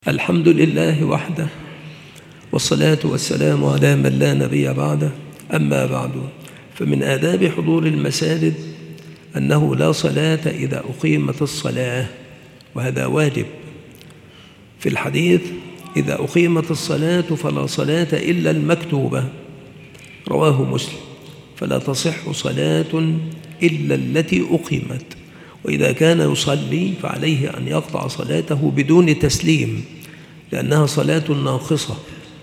الحمد لله وحده، والصلاة والسلام على من لا نبي بعده. أما بعد، فمن آداب حضور المساجد أنه لا صلاة إذا أقيمت الصلاة، وهذا واجب. في الحديث: إذا أقيمت الصلاة فلا صلاة إلا المكتوبة، رواه مسلم. فلا تصح صلاة إلا التي أقيمت، وإذا كان يصلي فعليه أن يقطع صلاته بدون تسليم، لأنها صلاة ناقصة.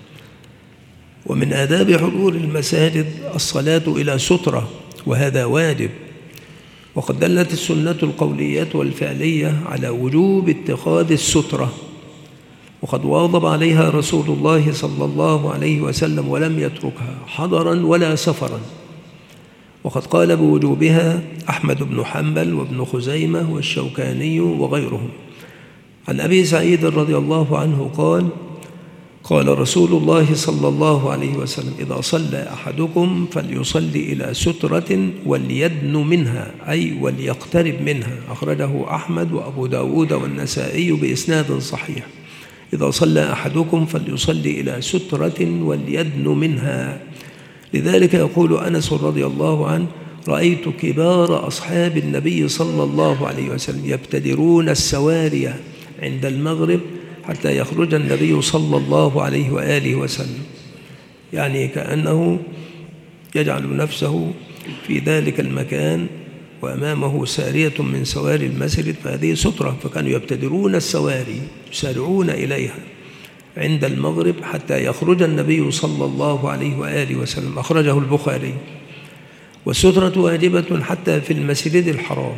ومن آداب حضور المساجد الصلاة إلى سترة، وهذا واجب. وقد دلت السنة القولية والفعلية على وجوب اتخاذ السترة، وقد واظب عليها رسول الله صلى الله عليه وسلم ولم يتركها حضرا ولا سفرا. وقد قال بوجوبها أحمد بن حنبل وابن خزيمة والشوكاني وغيرهم. عن أبي سعيد رضي الله عنه قال: قال رسول الله صلى الله عليه وسلم: إذا صلى أحدكم فليصلي إلى سترة وليدن منها، أي وليقترب منها. أخرجه أحمد وأبو داود والنسائي بإسناد صحيح. إذا صلى أحدكم فليصلي إلى سترة وليدن منها. لذلك يقول أنس رضي الله عنه: رأيت كبار أصحاب النبي صلى الله عليه وسلم يبتدرون السواري عند المغرب حتى يخرج النبي صلى الله عليه وآله وسلم، يعني كأنه يجعل نفسه في ذلك المكان وأمامه سارية من سواري المسجد، فهذه سترة. فكانوا يبتدرون السواري يسارعون إليها عند المغرب حتى يخرج النبي صلى الله عليه وآله وسلم. أخرجه البخاري. والسترة واجبة حتى في المسجد الحرام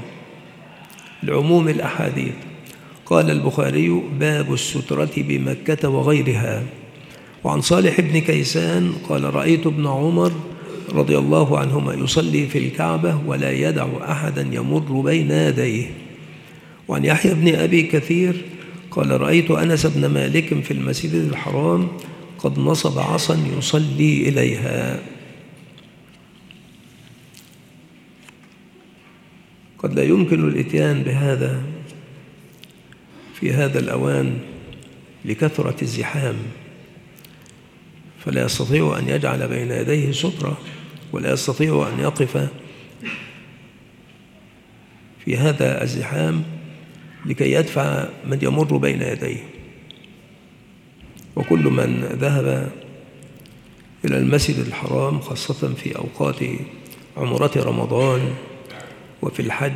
لعموم الأحاديث. قال البخاري: باب السترة بمكة وغيرها. وعن صالح بن كيسان قال: رأيت ابن عمر رضي الله عنهما يصلي في الكعبة ولا يدع أحدا يمر بين يديه. وعن يحيى بن أبي كثير قال: رأيت أنس بن مالك في المسجد الحرام قد نصب عصا يصلي إليها. قد لا يمكن الإتيان بهذا في هذا الأوان لكثرة الزحام، فلا يستطيع أن يجعل بين يديه سترة، ولا يستطيع أن يقف في هذا الزحام لكي يدفع من يمر بين يديه. وكل من ذهب إلى المسجد الحرام خاصة في أوقات عمرة رمضان وفي الحج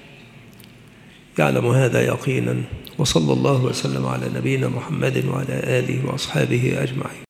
يعلم هذا يقينا. وصلى الله وسلم على نبينا محمد وعلى آله وأصحابه أجمعين.